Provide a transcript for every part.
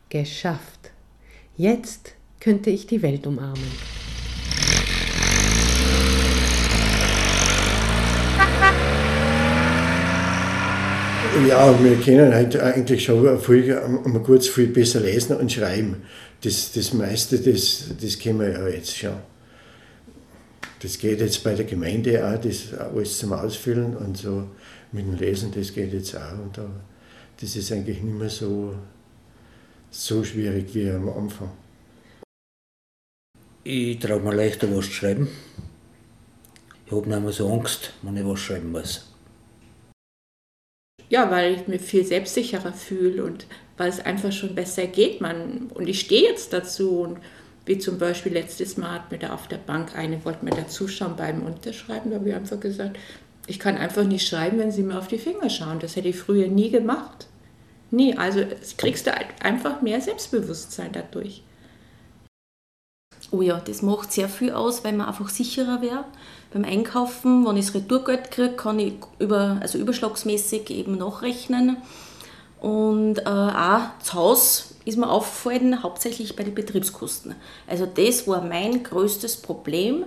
Geschafft. Jetzt könnte ich die Welt umarmen. Ja, wir können halt eigentlich schon mal kurz viel besser lesen und schreiben. Das meiste, das können wir ja jetzt schon. Das geht jetzt bei der Gemeinde auch, das alles zum Ausfüllen und so mit dem Lesen, das geht jetzt auch. Und das ist eigentlich nicht mehr so schwierig wie am Anfang. Ich traue mir leichter was zu schreiben. Ich habe nicht mehr so Angst, wenn ich was schreiben muss. Ja, weil ich mich viel selbstsicherer fühle und weil es einfach schon besser geht. Und ich stehe jetzt dazu. Und wie zum Beispiel letztes Mal hat mir da auf der Bank eine, wollte mir da zuschauen beim Unterschreiben. Da habe ich einfach gesagt, ich kann einfach nicht schreiben, wenn sie mir auf die Finger schauen. Das hätte ich früher nie gemacht. Nie. Also kriegst du einfach mehr Selbstbewusstsein dadurch. Oh ja, das macht sehr viel aus, weil man einfach sicherer wäre. Beim Einkaufen, wenn ich das Retourgeld kriege, kann ich überschlagsmäßig eben nachrechnen. Und auch zu Hause ist mir aufgefallen, hauptsächlich bei den Betriebskosten. Also das war mein größtes Problem,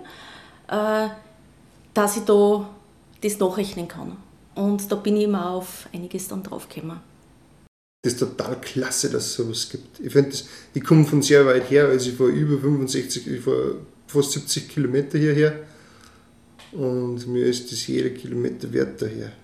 dass ich da das nachrechnen kann. Und da bin ich immer auf einiges dann draufgekommen. Das ist total klasse, dass es sowas gibt. Ich finde, ich komme von sehr weit her, also ich fahre über 65, ich fahre fast 70 Kilometer hierher und mir ist das jeder Kilometer wert daher.